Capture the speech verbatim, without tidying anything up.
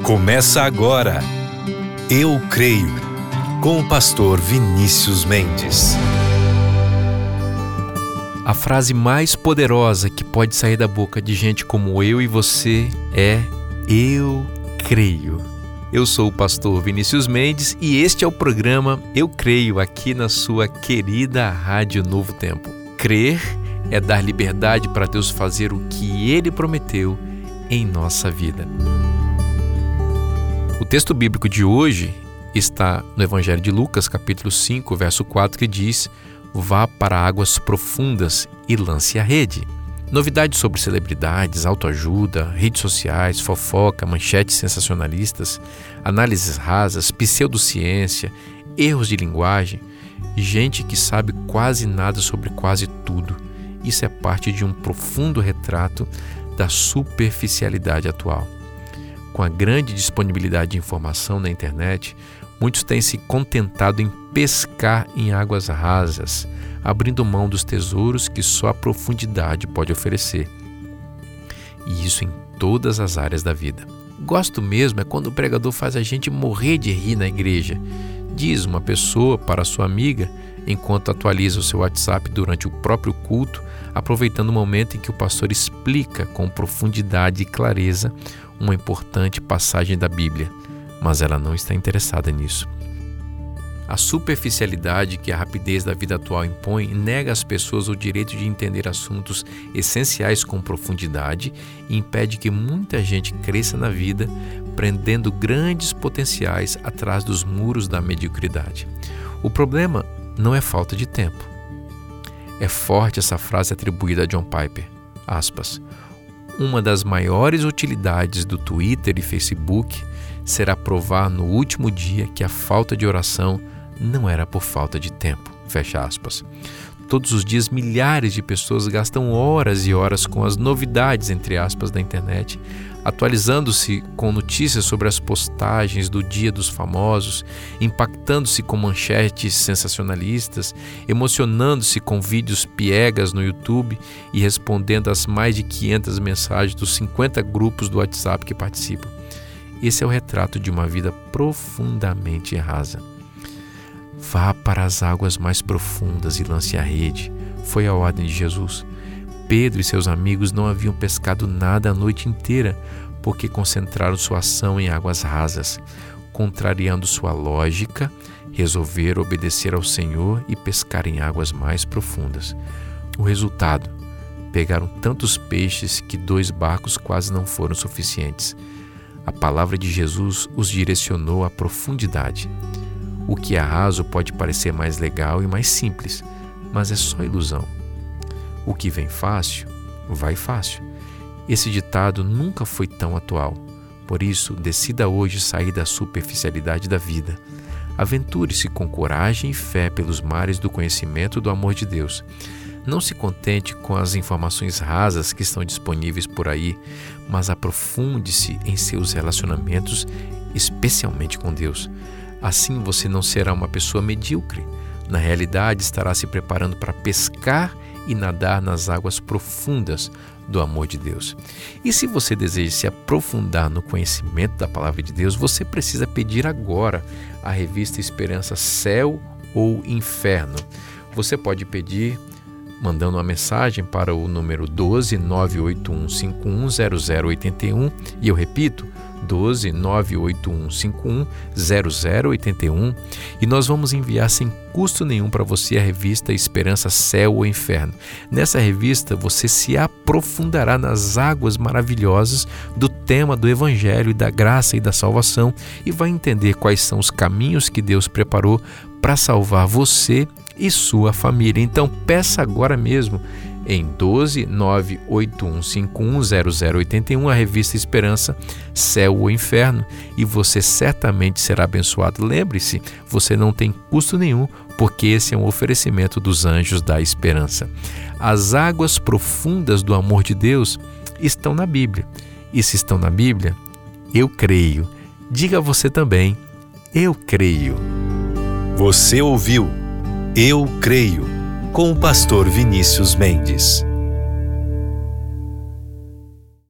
Começa agora, Eu Creio, com o pastor Vinícius Mendes. A frase mais poderosa que pode sair da boca de gente como eu e você é Eu Creio. Eu sou o pastor Vinícius Mendes e este é o programa Eu Creio, aqui na sua querida Rádio Novo Tempo. Crer é dar liberdade para Deus fazer o que Ele prometeu em nossa vida. O texto bíblico de hoje está no Evangelho de Lucas, capítulo cinco, verso quatro, que diz: vá para águas profundas e lance a rede. Novidades sobre celebridades, autoajuda, redes sociais, fofoca, manchetes sensacionalistas, análises rasas, pseudociência, erros de linguagem, gente que sabe quase nada sobre quase tudo. Isso é parte de um profundo retrato da superficialidade atual. Com a grande disponibilidade de informação na internet, muitos têm se contentado em pescar em águas rasas, abrindo mão dos tesouros que só a profundidade pode oferecer. E isso em todas as áreas da vida. Gosto mesmo é quando o pregador faz a gente morrer de rir na igreja. Diz uma pessoa para sua amiga enquanto atualiza o seu WhatsApp durante o próprio culto, aproveitando o momento em que o pastor explica com profundidade e clareza uma importante passagem da Bíblia, mas ela não está interessada nisso. A superficialidade que a rapidez da vida atual impõe nega às pessoas o direito de entender assuntos essenciais com profundidade e impede que muita gente cresça na vida, prendendo grandes potenciais atrás dos muros da mediocridade. O problema não é falta de tempo. É forte essa frase atribuída a John Piper, aspas, uma das maiores utilidades do Twitter e Facebook será provar no último dia que a falta de oração não era por falta de tempo, fecha aspas. Todos os dias milhares de pessoas gastam horas e horas com as novidades, entre aspas, da internet, atualizando-se com notícias sobre as postagens do Dia dos Famosos, impactando-se com manchetes sensacionalistas, emocionando-se com vídeos piegas no YouTube e respondendo às mais de quinhentas mensagens dos cinquenta grupos do WhatsApp que participam. Esse é o retrato de uma vida profundamente rasa. Vá para as águas mais profundas e lance a rede, foi a ordem de Jesus. Pedro e seus amigos não haviam pescado nada a noite inteira, porque concentraram sua ação em águas rasas. Contrariando sua lógica, resolveram obedecer ao Senhor e pescar em águas mais profundas. O resultado: pegaram tantos peixes que dois barcos quase não foram suficientes. A palavra de Jesus os direcionou à profundidade. O que é raso pode parecer mais legal e mais simples, mas é só ilusão. O que vem fácil, vai fácil. Esse ditado nunca foi tão atual. Por isso, decida hoje sair da superficialidade da vida. Aventure-se com coragem e fé pelos mares do conhecimento do amor de Deus. Não se contente com as informações rasas que estão disponíveis por aí, mas aprofunde-se em seus relacionamentos, especialmente com Deus. Assim você não será uma pessoa medíocre. Na realidade, estará se preparando para pescar e nadar nas águas profundas do amor de Deus. E se você deseja se aprofundar no conhecimento da palavra de Deus, você precisa pedir agora a revista Esperança Céu ou Inferno. Você pode pedir mandando uma mensagem para o número doze, nove oito um cinco um, zero zero oito um, e eu repito, doze, nove oito um cinco um, zero zero oito um, e nós vamos enviar sem custo nenhum para você a revista Esperança Céu ou Inferno. Nessa revista você se aprofundará nas águas maravilhosas do tema do Evangelho e da graça e da salvação e vai entender quais são os caminhos que Deus preparou para salvar você e sua família. Então peça agora mesmo em doze, nove oito um cinco um, zero zero oito um a revista Esperança, Céu ou Inferno e você certamente será abençoado. Lembre-se, você não tem custo nenhum, porque esse é um oferecimento dos anjos da esperança. As águas profundas do amor de Deus estão na Bíblia. E se estão na Bíblia, eu creio. Diga você também, eu creio. Você ouviu Eu Creio, com o pastor Vinícius Mendes.